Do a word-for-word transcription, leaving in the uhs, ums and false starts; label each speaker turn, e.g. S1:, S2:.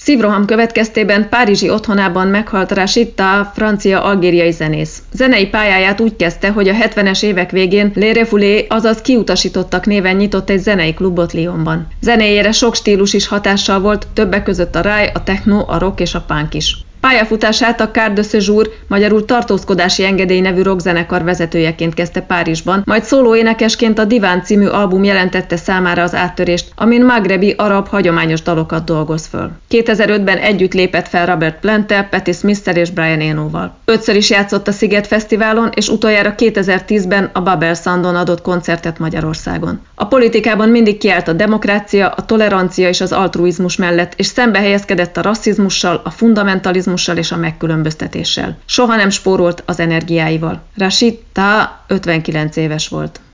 S1: Szívroham következtében párizsi otthonában meghalt Rachid Taha, francia-algériai zenész. Zenei pályáját úgy kezdte, hogy a hetvenes évek végén Les Refoulés, azaz Kiutasítottak néven nyitott egy zenei klubot Lyonban. Zenéjére sok stílus is hatással volt, többek között a ráj, a techno, a rock és a punk is. Pályafutását a Carte de Séjour, magyarul tartózkodási engedély nevű rockzenekar vezetőjeként kezdte Párizsban, majd szólóénekesként a Diván című album jelentette számára az áttörést, amin magrebi arab hagyományos dalokat dolgoz föl. kétezer-ötben együtt lépett fel Robert Plant-tel, Patti Smith-tel és Brian Enoval. Ötször is játszott a Sziget Fesztiválon, és utoljára kétezer-tízben a Babel Soundon adott koncertet Magyarországon. A politikában mindig kiállt a demokrácia, a tolerancia és az altruizmus mellett, és szembe helyezkedett a rasszizmussal, a fundamentalizmussal és a megkülönböztetéssel. Soha nem spórolt az energiáival. Rachid Taha ötvenkilenc éves volt.